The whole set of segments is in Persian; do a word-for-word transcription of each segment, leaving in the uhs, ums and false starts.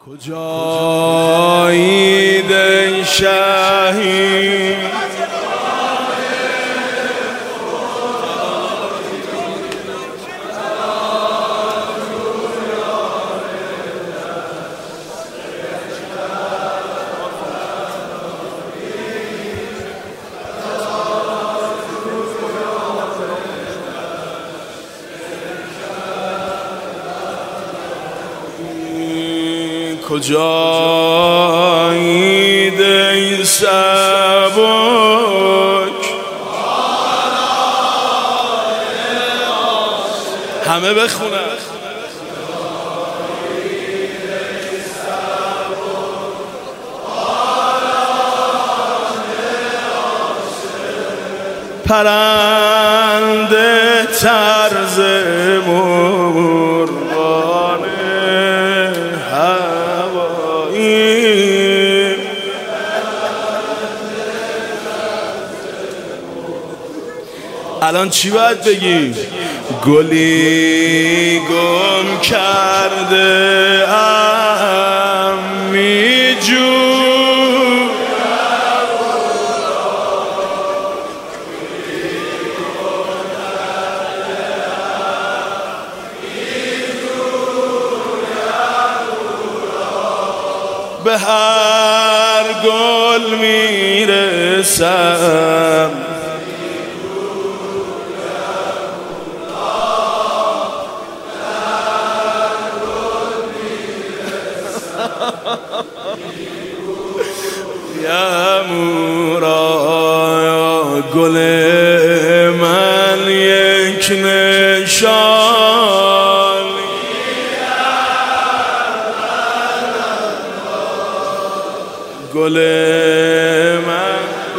کجایید ای شهید کجایید ای سبک همه بخونن پرنده طرز مرغان هوایی الان چی باید بگیم؟ گلی گم کرده ام میجو به هر گل میرسم یا مورا گل من یک نشان گل من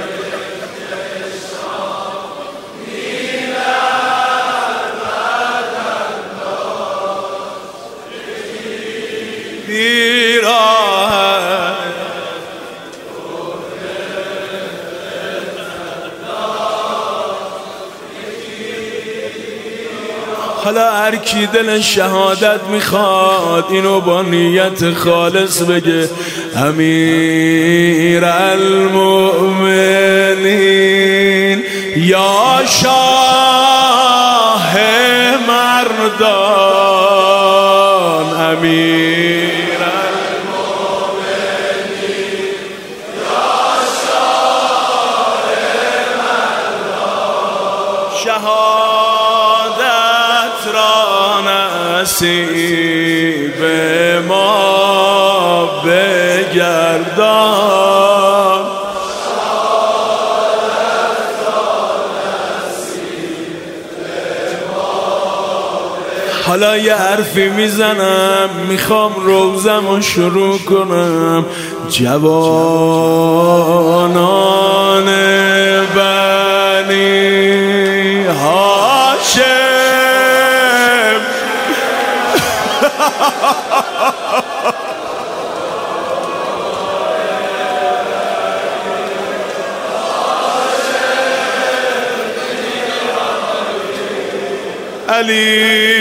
حالا هر کی دل شهادت میخواد اینو با نیت خالص بگه امیر المؤمنین یا شاه مردان امیر المؤمنین یا شاه مردان شهادت را نصیب ما بگردان حالا یه حرفی میزنم میخوام روزم رو شروع کنم جوانان بنی هاشم علی